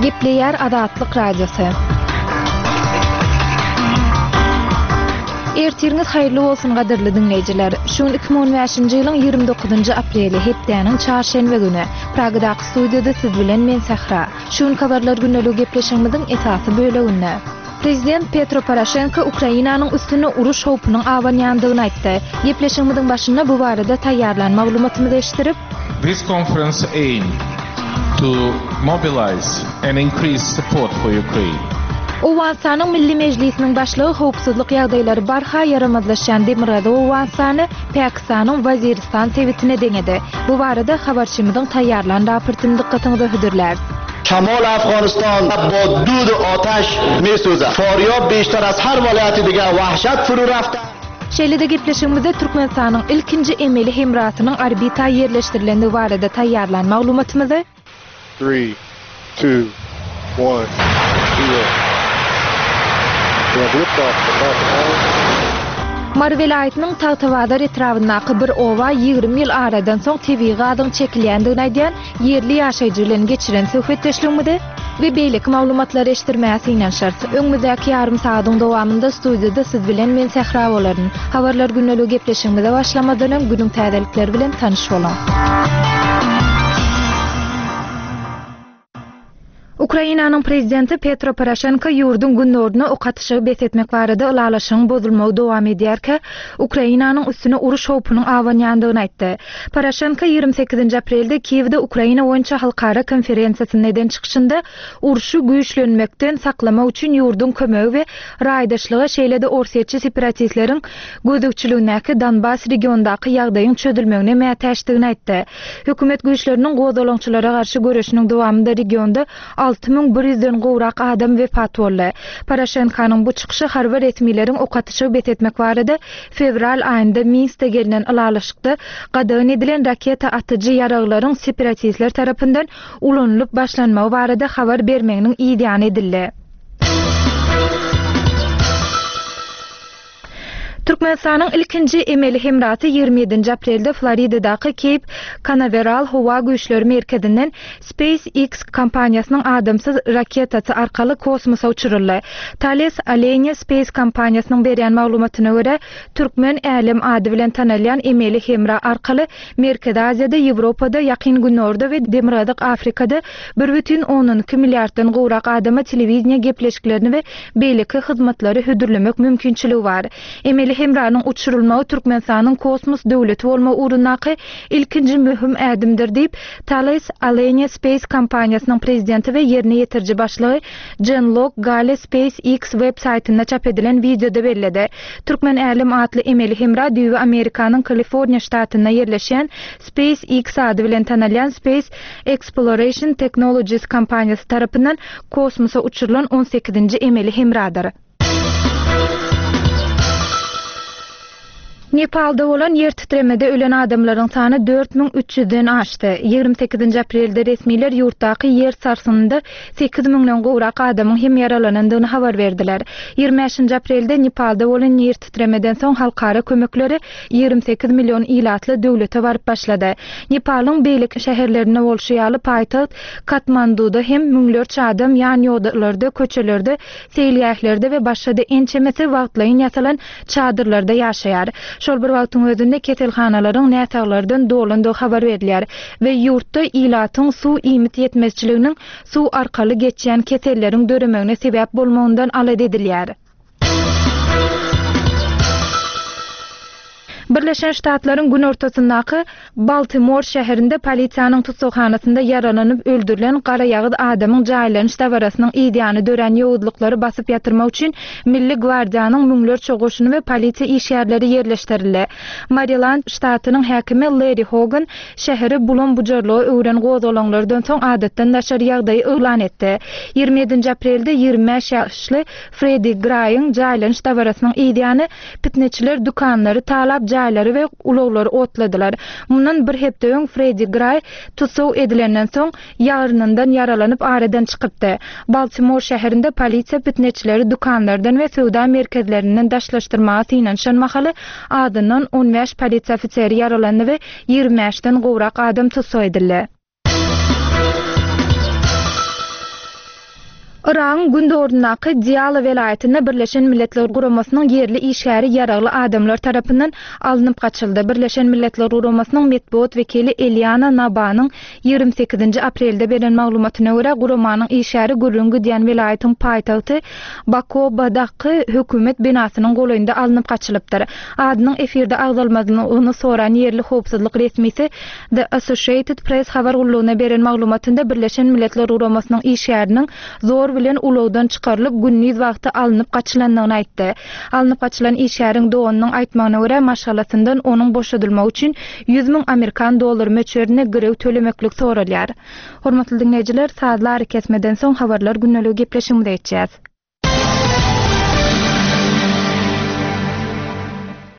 Gepleyer Adatlyk Radiosu. Ertiriniz hayırlı olsun gaderli dinleyiciler. Şun 2015-nji ýylyň 29-njy apreli hepdeniň çarşembe güni Pragadaky studiýada siz bilen men Sahra. Şun habarlar günnelik gepleşigimiziň esasy böleginde. Prezident Petro Poroshenko Ukrainanyň üstüne uruş howpunyň awanýandygyny aýtdy. Gepleşigimiziň başynda bu barada taýýarlan maglumatymyzy eşdirip, this conference aimed to mobilize and increase support for Ukraine. Owansanyň Milli Mejlisiniň başlygy howpsuzlyk ýagdaýlary barha yaramazlaşan Demirada Owansany Pakistanyň Waziristan sewitine deňedi. Bu barada habarçymyzyň taýýarlan raportyny dikkatiňizde hödürler. شمال افغانستان با دود آتش میسوزد. فاریاب بیشتر از هر ولایت دیگه وحشت فرو رفته. Şeýlede gepleşigimizde Türkmenistanyň ilkinji emeli hemratynyň orbita ýerleşdirilendi barada taýýarlan maglumatymyzy 3, 2, 1, 0. Mar welaýatynyň Tagtawada etrawyndaky bir owa 20 ýyl aradan soň tebii gadyň çekilýändigini aýdýan yerli ýaşaýjylaryň geçiren söhbetleşigimizde we beýleki maglumatlary eşdirmäsi inen şart. Öňümüzdäki ýarym saatyň dowamında studiýada siz bilen men Sahra bolaryn. Habarlar günnelik gepleşigimizde başlamadan günüň täzelikleri bilen tanyş bolan. Ukrainanyň prezidenti Petro Poroshenko ýurdun günnorduny okatyşy besetmek barada ulalaşyň bozulmagy dowam edýärkä, Ukrainanyň üstüne uruş howpunyň awanýandygyny aýtdy. Poroshenko 28 aprelde Kiýewde Ukraina boýunça halkara konferensiýasynyň eden çykyşynda uruşy güýçlenmekden saklamak üçin ýurdun kömegi we raýdaşlygy şeýlede orsiýetçi separatistleriň gözükçülüğündäki Donbas regionundaky ýagdaýyň çözülmegine mätäşdigini aýtdy. Hökümet güýçleriniň gozalançylara garşy görüşiniň dowamında regionda 6100-den gowrak adam wefat boldy. Poroshenkonyň bu çykyşy harby resmiýetiň okatyşy betetmek barada fevral aýynda Minskde gelinen ulalaşykda gadagyn edilen raketa atyjy ýaraglaryň separatistler tarapyndan ulanylyp başlanmagy barada habar bermeginiň iddiany edildi. Türkmenistanyň ilkinji emeli hemraty 27 aprelde Floridadaky Cape Canaveral howa güýçleri merkezinden SpaceX kompaniýasynyň adamsyz raketasy arkaly kosmosa uçuruldy. Thales Alenia Space kompaniýasynyň berýän maglumatyna görä, Türkmen älim ady bilen tanalýan emeli hemra arkaly Merkezi Aziýada, Ýewropada, Ýakyn Günorda we Demirhazyk Afrikada 1,12 milliarddan gowrak adama telewiziýa gepleşiklerini we beýleki hyzmatlary hödürlemek mümkinçiligi bar. Emeli hemranyň uçurulmagy Türkmenistanyň kosmos döwleti bolma urunaky ilkinji möhüm ädimdir diýip Thales Alenia Space kompaniýasynyň prezidenti we ýerine ýetirji başlygy Jean-Luc Gale SpaceX web saýtynda çap edilen videoda bellädi. Türkmen älim atly emeli hemra düýbi Amerikanyň Kaliforniýa ştatynda ýerleşen SpaceX ady bilen tanalýan Space Exploration Technologies kompaniýasy tarapyndan kosmosa uçurulan 18-nji emeli hemradyr. Nepalda bolan yer titremede ölen adamlaryň sany 4300-den aşdy. 28 aprelde resmiler ýurtdaky yer sarsynynda 8000-den gowrak adamyň hem yaralanandygyny habar berdiler. 25 aprelde Nepalda bolan yer titremeden soň halkara kömekleri 28 milyon ilatly döwlete baryp başlady. Nepalyň beýlik şäherlerine bolşýaly paýtaht Katmanduda hem müňlerçe adam ýan ýollarda, köçelerde, seýilýäklerde we başga da ençemesi wagtlaýyn ýasalan çadırlarda ýaşaýar. Şol bir wagtyň özünde ketelhanalaryň näsaglardan dolandygy habar berilýär we ýurtda ilatyň suw iýmit ýetmezçiliginiň suw arkaly geçýän keselleriň döremegine sebäp bolmagyny alad edilýär. Birleşen Ştatlaryň gün ortasyndaky Baltimore şäherinde polisiýanyň tutsakhanasyna yaralanyp öldürilen gara ýagyt adamyň jaýlanyş dawarasynyň iddiany dören ýowudlyklary basyp ýatyrmak üçin Milli Gwardiýanyň müňlerçe goşuny we polisiýa işgärleri ýerleşdirildi. Maryland ştatynyň häkimi Larry Hogan şäheri bulan bujarlygy öwren gozalanlardan soň adatdan daşary ýagdaý elan etdi. 27 aprelde 25 ýaşly Freddie Gray'ın jaýlanyş dawarasynyň iddiany pitneçiler dukanlary talap jaýlary we ulaglary otladylar. Mundan bir hepde öň Freddie Gray tutsaw edilenden soň ýarynyndan yaralanyp aradan çykypdy. Baltimore şäherinde polisiýa pitneçileri dukanlardan we söwda merkezlerinden daşlaşdyrmagy ýanşan mahaly adyndan 15 polisiýa ofiseri yaralandy we 25-den gowrak adam tutsaw edildi. Iran gündorundaky Diyala velayetinde Birleşen Milletler Guramasının yerli işgäri yaragly adamlar tarapyndan alınıp kaçyldy. Birleşen Milletler Guramasının metbuat vekili Eliana Nabanyň 28 aprelde beren maglumatyna görä Guramanyň işgäri gürrüňgi diýen velayetin paýtagty Bakobadaky hökümet binasynyň goýunda alınıp kaçylypdyr. Adynyň efirde agdalmadygyny soran yerli howpsuzlyk resmisi The Associated Press habar gullugyna beren maglumatynda Birleşen Milletler Guramasının işgäriniň zor bilen ulawdan çykarylyp günnüz wagty alınıp kaçylandygyny aýtdy. Alınıp kaçylan işgäriň dowanynyň aýtmagyna görä maşgalasyndan onuň boşadylmagy üçin 100 000 Amerikan dollary möçberine görew tölemeklik soralýar. Hormatly dinleýijiler, saatlar kesmeden soň habarlar günneligi gepleşiginde etjäs.